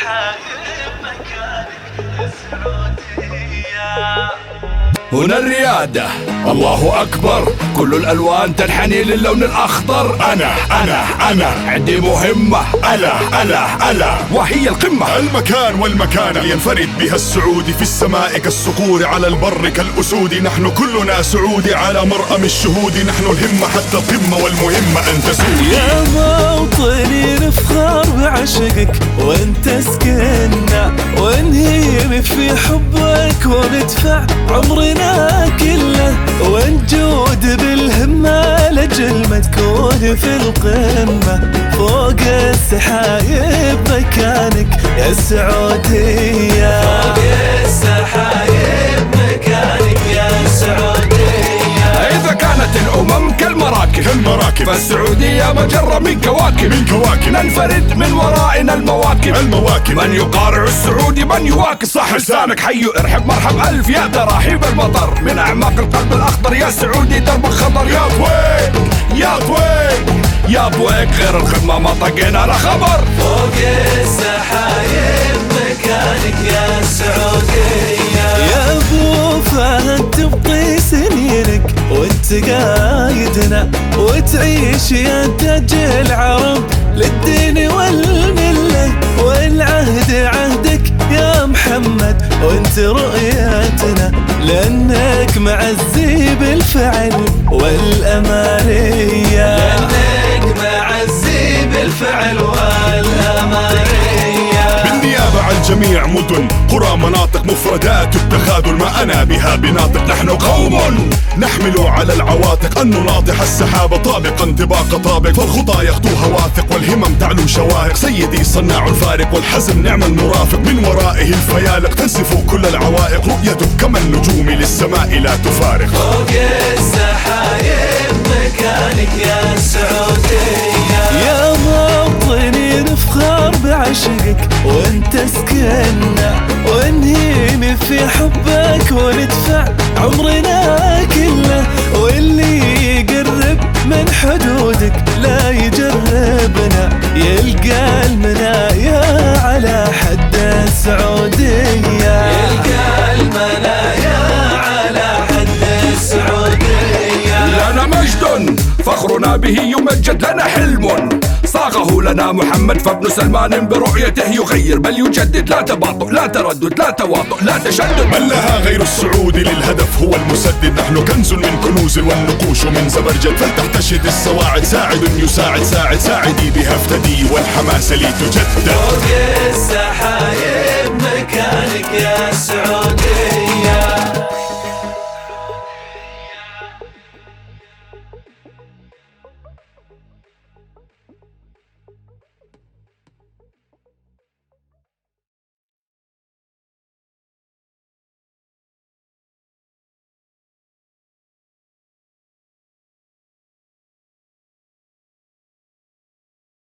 السحايب مكانك يا سعودية. هنا الريادة الله أكبر، كل الألوان تنحني للون الأخضر. أنا عندي مهمة، ألا وهي القمة، المكان والمكانة ينفرد بها السعودي في السماء كالصقور، على البر كالأسود. نحن كلنا سعودي على مرأم الشهود، نحن الهمة حتى القمة والمهمة أن تسود. يا موطني نفخر بعشقك وانت سكننا، ونهيم في حبك وندفع عمرنا كله، ونجود بالهمة لجل ما تكون في القمة. فوق السحايب مكانك يا سعودية، فوق السحايب مكانك يا سعودية. إذا كانت الأمم كالمراكب فالسعودية مجرة من كواكب ننفرد من ورائنا المواكب. من يقارع السعودي من يواكب. صح لسانك حي ارحب مرحب ألف يا تراحيب المطر، من أعماق القلب الأخضر يا سعودي درب خطر. يا طويق يا طويق يا طويق، غير الخدمة ما طقينا لا خبر. فوق السحايب مكانك يا سعودية. يا ابو فهد تبقي سنينك وانت قايدنا، وتعيش يا تاج العرب للدين والملة، والعهد عهدك يا محمد وانت رؤيتنا، لانك معزي بالفعل والأمانية، لانك معزي بالفعل والأمانية. بالنيابة عن جميع مدن قرى مناطق مفردات التخاذل ما أنا بها بناطق. نحن قوم نحمل على العواتق أن نناطح السحاب طابقا طباق طابق، فالخطى يخطوها واثق والهمم تعلو شواهق. سيدي صناع الفارق والحزم نعم المرافق، من ورائه الفيالق تنسف كل العوائق. رؤيتك كما النجوم للسماء لا تفارق. فوق السحايب مكانك يا سعودية. يا موطني نفخر بعشقك وانت سكننا، ونهيم في حبك وندفع عمرنا كله، واللي يقرب من حدودك لا يجربنا، يلقى المنايا على حد السعودية، يلقى المنايا على حد السعودية. لنا مجد فخرنا به يمجد، لنا حلم صاغه لنا محمد فابن سلمان، برؤيته يغير بل يجدد. لا تباطؤ لا تردد لا تواطؤ لا تشدد، من لها غير السعودي للهدف هو المسدد. نحن كنز من كنوز والنقوش من زبرجد، فلتحتشد السواعد ساعد يساعد ساعدي بها افتدي والحماس لي تجدد. فوق السحايب